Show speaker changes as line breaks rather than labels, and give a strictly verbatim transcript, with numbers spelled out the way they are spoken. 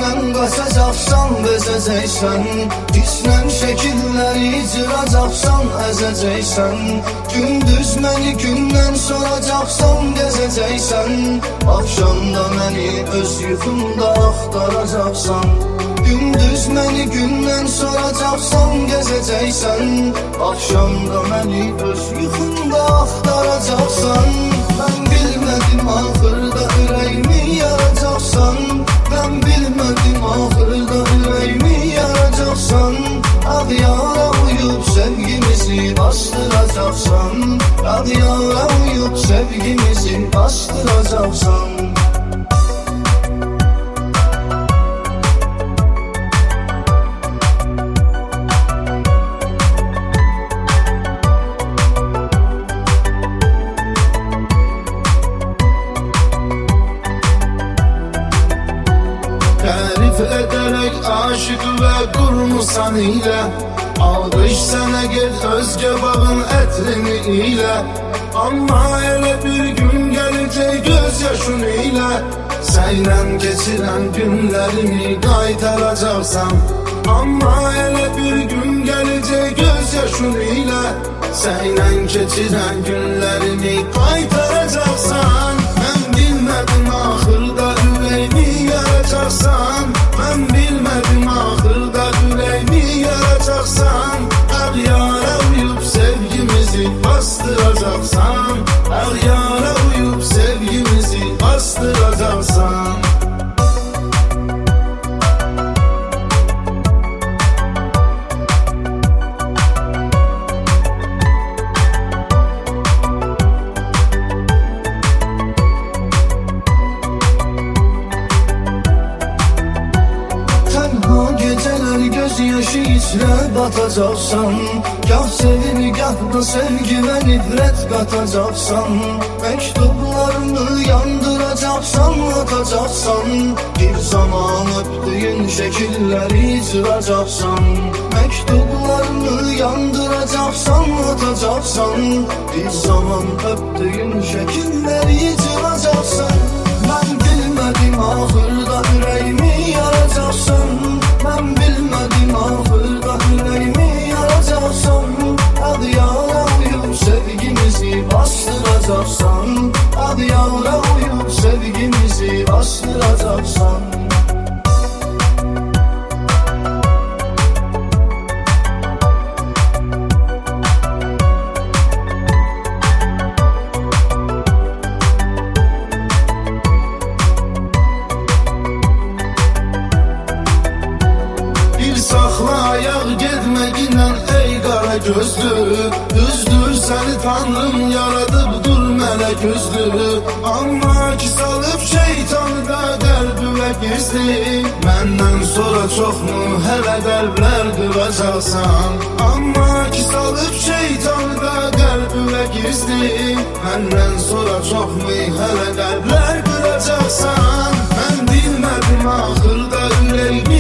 məndən qaçacaqsan, bezəcəksən. Hisslə şəkilləri cıracaqsan, əzəcəksən. Gündüz məni gündən soracaqsan, gezəcəksən. Axşamda məni öz yuxumda axtaracaqsan. Gündüz məni gündən soracaqsan, gezəcəksən. Axşamda məni öz yuxumda axtaracaqsan. Mən bilmədim axırda ürəyimi yaracaqsan. Mən bilmədim axırda ürəyimi yaracaqsan. Ağyara uyub sevgimizi bastıracaqsan. Ağyara uyub sevgimizi bastıracaqsan.
Tərif edərək aşık və qurmusan ilə. Alqış sənə get özgə bağın ətrini ilə. Amma elə bir gün gələcək göz yaşın ilə. Səylən keçirən günlərimi qaytaracaqsan. Amma elə bir gün gələcək göz yaşın ilə. Səylən keçirən günlərimi qaytaracaqsan. Mən bilmədim axırda ürəyimi yaracaqsan. Mən bilmədim axırda ürəyimi yaracaqsan. Ağyara uyub sevgimizi bastıracaqsan. Ağyara uyub sevgimizi bastıracaqsan.
Göz yaşı içrə batacaqsan. Gah sevini, gah da sevgi və nifrət qatacaqsan. Məktublarını yandıracaqsan, atacaqsan. Bir zaman öpdüyün şəkilləri cıracaqsan. Məktublarını yandıracaqsan, atacaqsan. Bir zaman öpdüyün şəkilləri cıracaqsan. Mən bilmədim axırda ürəyimi yaracaqsan. Mən bilmədim axırda ürəyimi yaracaqsan. Ağyara uyub sevgimizi bastıracaqsan. Ağyara uyub sevgimizi bastıracaqsan.
Saxla ayaq getməginlə ey qara gözlü. Düzdür səni tanrım yaradıbdır mənə gözlü. Amma ki salıb şeytanı da qəlbimə gizli. Məndən sonra çoxmu hələ qəlblər qıracaqsan. Amma ki salıb şeytanı da qəlbimə gizli. Məndən sonra çoxmu hələ qəlblər qıracaqsan. Mən bilmədim axırda ürəyimi